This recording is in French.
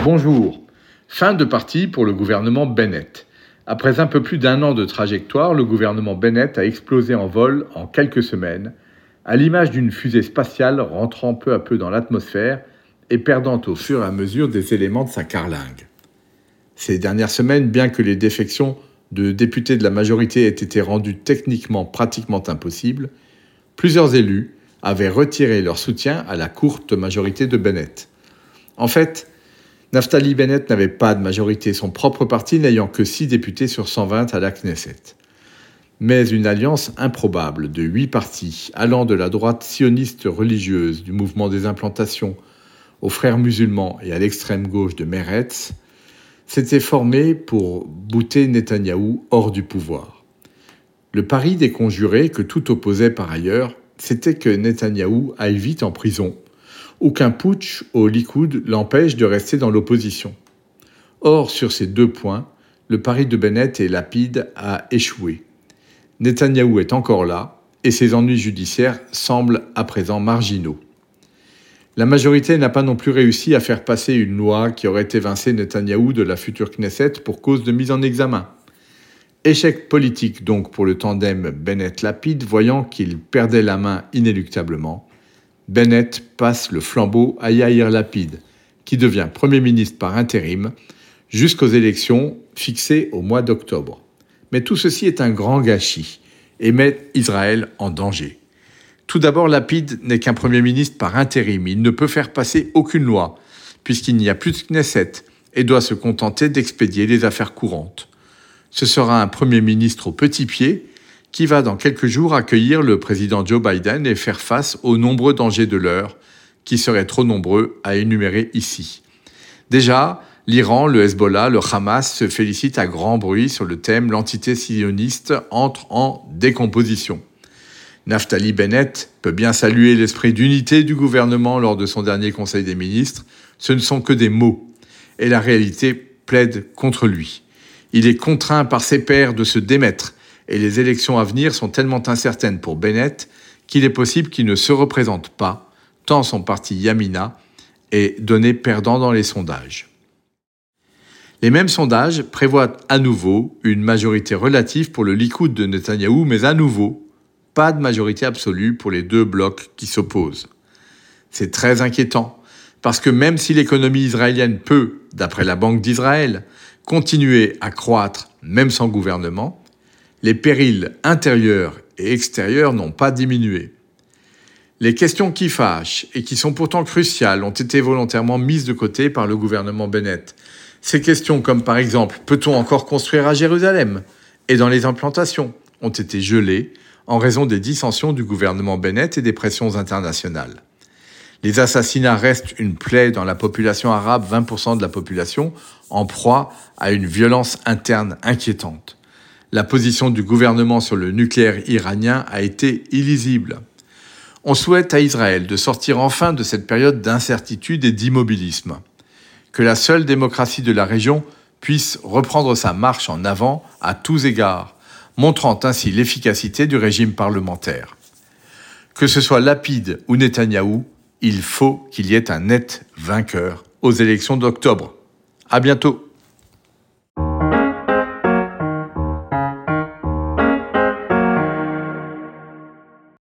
Bonjour. Fin de partie pour le gouvernement Bennett. Après un peu plus d'un an de trajectoire, le gouvernement Bennett a explosé en vol en quelques semaines, à l'image d'une fusée spatiale rentrant peu à peu dans l'atmosphère et perdant au fur et à mesure des éléments de sa carlingue. Ces dernières semaines, bien que les défections de députés de la majorité aient été rendues techniquement pratiquement impossibles, plusieurs élus avaient retiré leur soutien à la courte majorité de Bennett. En fait, Naftali Bennett n'avait pas de majorité, son propre parti n'ayant que 6 députés sur 120 à la Knesset. Mais une alliance improbable de 8 partis, allant de la droite sioniste religieuse du mouvement des implantations aux frères musulmans et à l'extrême gauche de Meretz, s'était formée pour bouter Netanyahou hors du pouvoir. Le pari des conjurés, que tout opposait par ailleurs, c'était que Netanyahou aille vite en prison, ou qu'un putsch au Likoud l'empêche de rester dans l'opposition. Or, sur ces deux points, le pari de Bennett et Lapid a échoué. Netanyahou est encore là, et ses ennuis judiciaires semblent à présent marginaux. La majorité n'a pas non plus réussi à faire passer une loi qui aurait évincé Netanyahou de la future Knesset pour cause de mise en examen. Échec politique donc pour le tandem Bennett-Lapid, voyant qu'il perdait la main inéluctablement. Bennett passe le flambeau à Yair Lapid, qui devient Premier ministre par intérim, jusqu'aux élections fixées au mois d'octobre. Mais tout ceci est un grand gâchis et met Israël en danger. Tout d'abord, Lapid n'est qu'un Premier ministre par intérim. Il ne peut faire passer aucune loi, puisqu'il n'y a plus de Knesset, et doit se contenter d'expédier les affaires courantes. Ce sera un Premier ministre au petit pied, qui va dans quelques jours accueillir le président Joe Biden et faire face aux nombreux dangers de l'heure, qui seraient trop nombreux à énumérer ici. Déjà, l'Iran, le Hezbollah, le Hamas se félicitent à grand bruit sur le thème « L'entité sioniste entre en décomposition ». Naftali Bennett peut bien saluer l'esprit d'unité du gouvernement lors de son dernier Conseil des ministres. Ce ne sont que des mots, et la réalité plaide contre lui. Il est contraint par ses pairs de se démettre, et les élections à venir sont tellement incertaines pour Bennett qu'il est possible qu'il ne se représente pas, tant son parti Yamina est donné perdant dans les sondages. Les mêmes sondages prévoient à nouveau une majorité relative pour le Likoud de Netanyahou, mais à nouveau, pas de majorité absolue pour les deux blocs qui s'opposent. C'est très inquiétant, parce que même si l'économie israélienne peut, d'après la Banque d'Israël, continuer à croître même sans gouvernement, les périls intérieurs et extérieurs n'ont pas diminué. Les questions qui fâchent et qui sont pourtant cruciales ont été volontairement mises de côté par le gouvernement Bennett. Ces questions comme par exemple, peut-on encore construire à Jérusalem et dans les implantations, ont été gelées en raison des dissensions du gouvernement Bennett et des pressions internationales. Les assassinats restent une plaie dans la population arabe, 20% de la population, en proie à une violence interne inquiétante. La position du gouvernement sur le nucléaire iranien a été illisible. On souhaite à Israël de sortir enfin de cette période d'incertitude et d'immobilisme. Que la seule démocratie de la région puisse reprendre sa marche en avant à tous égards, montrant ainsi l'efficacité du régime parlementaire. Que ce soit Lapid ou Netanyahou, il faut qu'il y ait un net vainqueur aux élections d'octobre. À bientôt.